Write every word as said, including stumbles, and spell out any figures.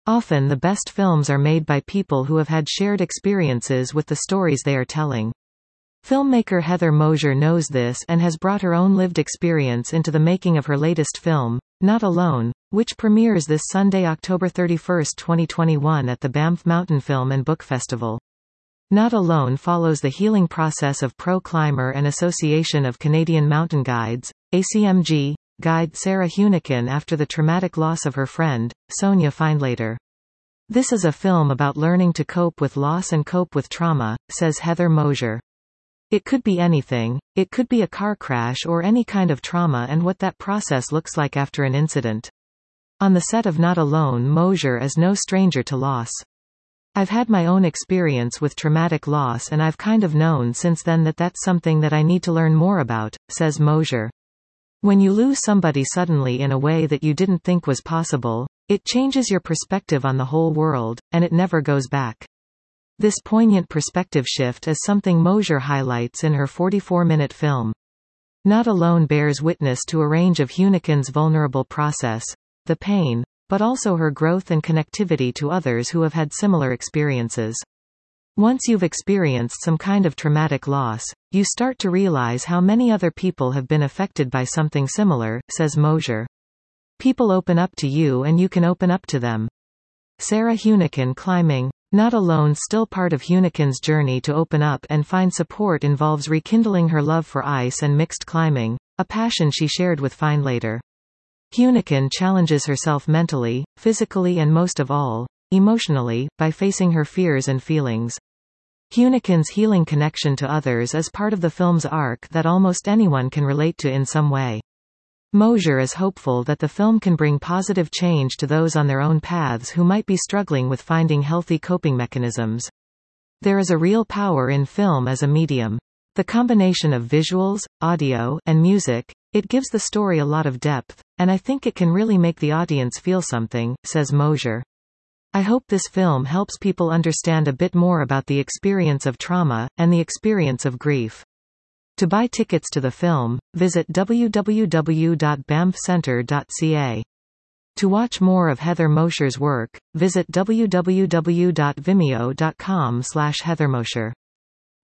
Often the best films are made by people who have had shared experiences with the stories they are telling. Filmmaker Heather Mosier knows this and has brought her own lived experience into the making of her latest film, Not Alone, which premieres this Sunday, October thirty-first, twenty twenty-one at the Banff Mountain Film and Book Festival. Not Alone follows the healing process of pro climber and Association of Canadian Mountain Guides, A C M G, guide Sarah Hunikin after the traumatic loss of her friend, Sonia Findlater. This is a film about learning to cope with loss and cope with trauma, says Heather Mosier. It could be anything. It could be a car crash or any kind of trauma and what that process looks like after an incident. On the set of Not Alone, Mosier is no stranger to loss. I've had my own experience with traumatic loss and I've kind of known since then that that's something that I need to learn more about, says Mosier. When you lose somebody suddenly in a way that you didn't think was possible, it changes your perspective on the whole world, and it never goes back. This poignant perspective shift is something Mosier highlights in her forty-four minute film. Not Alone bears witness to a range of Hunikin's vulnerable process, the pain, but also her growth and connectivity to others who have had similar experiences. Once you've experienced some kind of traumatic loss, you start to realize how many other people have been affected by something similar, says Mosier. People open up to you and you can open up to them. Sarah Hunikin climbing. Not Alone, still part of Hunikin's journey to open up and find support, involves rekindling her love for ice and mixed climbing, a passion she shared with Findlater. Hunikin challenges herself mentally, physically and most of all, emotionally, by facing her fears and feelings. Hunikin's healing connection to others is part of the film's arc that almost anyone can relate to in some way. Mosier is hopeful that the film can bring positive change to those on their own paths who might be struggling with finding healthy coping mechanisms. There is a real power in film as a medium. The combination of visuals, audio, and music, it gives the story a lot of depth, and I think it can really make the audience feel something, says Mosier. I hope this film helps people understand a bit more about the experience of trauma, and the experience of grief. To buy tickets to the film, visit w w w dot banff center dot c a. To watch more of Heather Mosier's work, visit w w w dot vimeo dot com slash heather mosier.